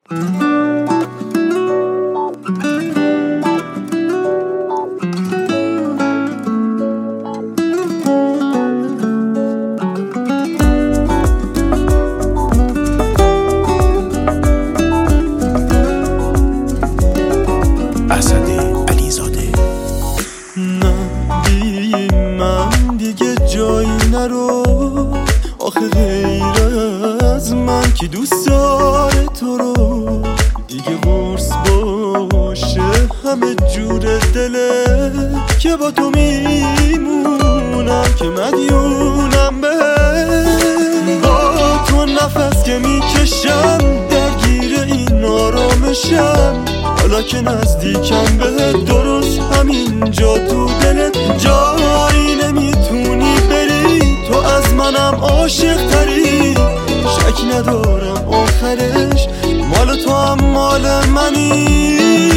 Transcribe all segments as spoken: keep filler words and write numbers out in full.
آخه غیر از من که دوست داره تو رو دیگه قرص باشه همه جور دله که با تو میمونم که مدیونم به با تو نفس که میکشم درگیر این آرامشم حالا که نزدیکم به درست همینجا تو دلت جایی نمیتونی بری تو از منم عاشق تری شک ندارم آخرش مال تو هم مال منی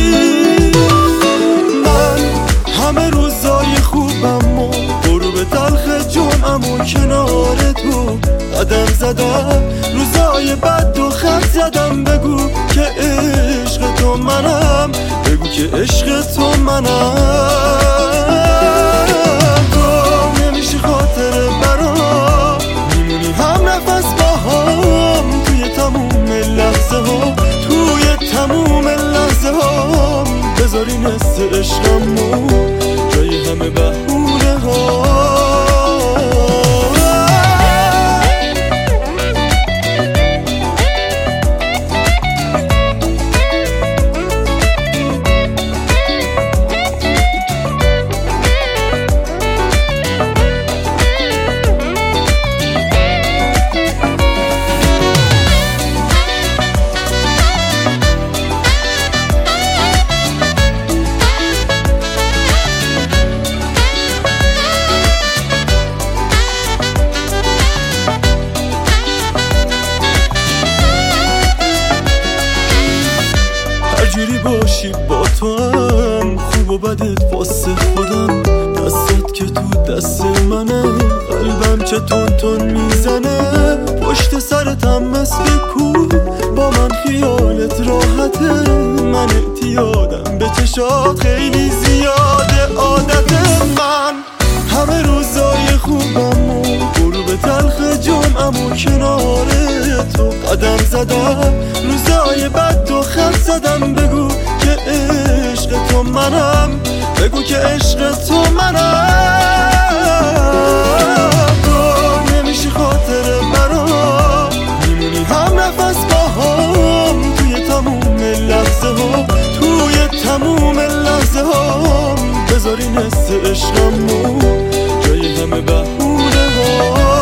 من همه روزای خوبم و غروب تلخ جمعم و کنار تو قدم زدم روزای بد و خط زدم بگو که عشق تو منم بگو که عشق تو منم تو نمیشی خاطر برام میمونی هم نفس با هم توی تموم لحظه ها توی تموم لحظه ها بذاری نست عشقمو جای همه بهونه ها جوری باشی با تو هم خوب و بدت واسه خودم دستت که تو دست منه قلبم چه تون تون میزنه پشت سرتم مثل کو با من خیالت راحته من اعتیادم به چشات خیلی زیاده عادت من همه روزای خوبم و غروب تلخ جمعم و کنار تو قدم زدم روزای بد و خط زدم بگو که عشق تو منم بگو که عشق تو منم تو نمیشی خاطر برام میمونی هم نفس با هم توی تموم لحظه ها توی تموم لحظه ها بذاری نست عشقمو جای همه بهونه ها